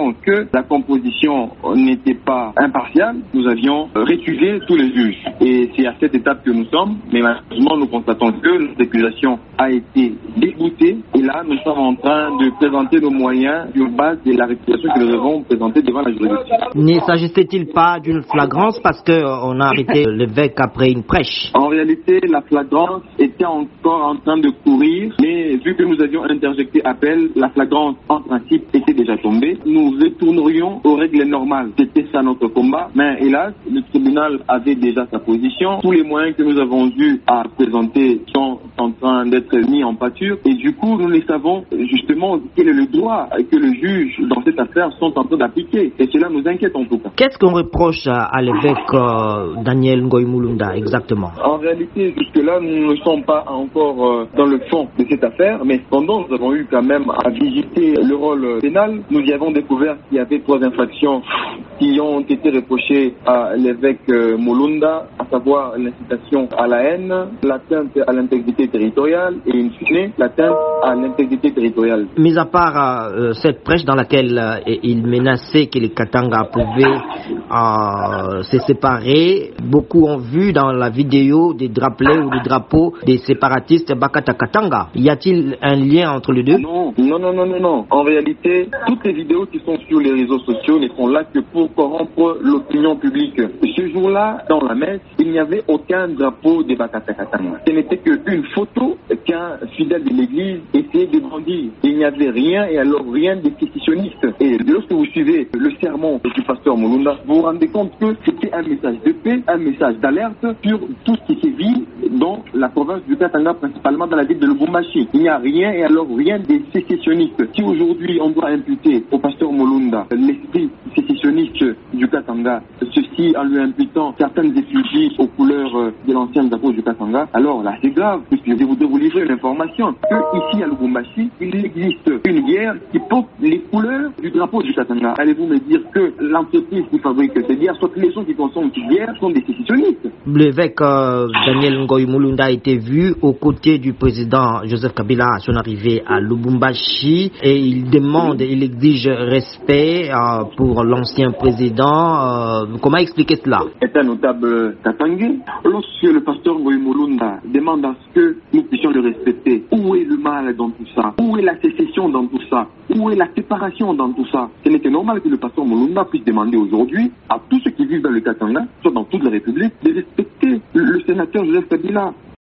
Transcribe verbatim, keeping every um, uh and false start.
constatant que la composition n'était pas impartiale, nous avions récusé tous les juges. Et c'est à cette étape que nous sommes, mais malheureusement nous constatons que l'accusation a été déboutée et là nous sommes en train de présenter nos moyens sur base de la récusation que nous avons présentée devant la juridiction. Ne s'agissait-il pas d'une flagrance parce qu'on a arrêté l'évêque après une prêche? En réalité, la flagrance était encore en train de courir, mais vu que nous avions interjecté appel, la flagrance en principe était déjà tombée. Nous retournerions aux règles normales. C'était ça notre combat, mais hélas, le tribunal avait déjà sa position. Tous les moyens que nous avons eu à présenter sont en train d'être mis en pâture et du coup, nous ne savons justement quel est le droit que le juge dans cette affaire sont en train d'appliquer et cela nous inquiète en tout cas. Qu'est-ce qu'on reproche à l'évêque euh, Daniel Ngoï Mulunda exactement? En réalité, jusque-là, nous ne sommes pas encore euh, dans le fond de cette affaire, mais cependant, nous avons eu quand même à visiter le rôle pénal. Nous y avons découvert qu'il y avait trois infractions qui ont été reprochées à l'évêque euh, Mulunda, à savoir l'incitation à la haine, l'atteinte à l'intégrité territoriale et une fine, l'atteinte à l'intégrité territoriale. Mis à part euh, cette prêche dans laquelle euh, il menaçait que les Katanga pouvaient euh, se séparer, beaucoup ont vu dans la vidéo des drapelets ou des drapeaux des séparatistes Bakata Katanga. Y a-t-il un lien entre les deux? Non, non, non, non, non, non. En réalité, toutes les vidéos qui sont sur les réseaux sociaux ne sont là que pour corrompre l'opinion publique. Ce jour-là, dans la messe, il n'y avait aucun drapeau des Bakata Katanga. Ce n'était qu'une photo qu'un fidèle de l'église essayait de brandir. Il n'y avait rien et alors rien de sécessionniste. Et lorsque vous suivez le sermon du pasteur Mulunda, vous vous rendez compte que c'était un message de paix, un message d'alerte sur tout ce qui se vit dans la province du Katanga, principalement dans la ville de Lubumbashi. Il n'y a rien et alors rien de sécessionniste. Si aujourd'hui on doit imputer au pasteur Mulunda l'esprit sécessionniste du Katanga, ceci en lui imputant certaines effigies aux couleurs de l'ancien drapeau du Katanga, alors là c'est grave, puisque je voudrais vous livrer l'information que ici à Lubumbashi, il existe une guerre qui porte les couleurs du drapeau du Katanga. Allez-vous me dire que l'entreprise qui fabrique cette guerre, soit les gens qui consomment cette guerre, sont des sécessionnistes? L'évêque euh, Daniel Ngoï Mulunda a été vu aux côtés du président Joseph Kabila à son arrivée à Lubumbashi et il demande, il exige respect euh, pour l'ancien président. Euh, comment expliquer cela? C'est un notable Katangais. Lorsque le pasteur Ngoï Mulunda demande à ce que nous puissions le respecter, où est le mal dans tout ça? Où est la sécession dans tout ça? Où est la séparation dans tout ça? Ce n'est que normal que le pasteur Mulunda puisse demander aujourd'hui à tous ceux qui vivent dans le Katanga, soit dans toute la République, de respecter le sénateur Joseph Kabila.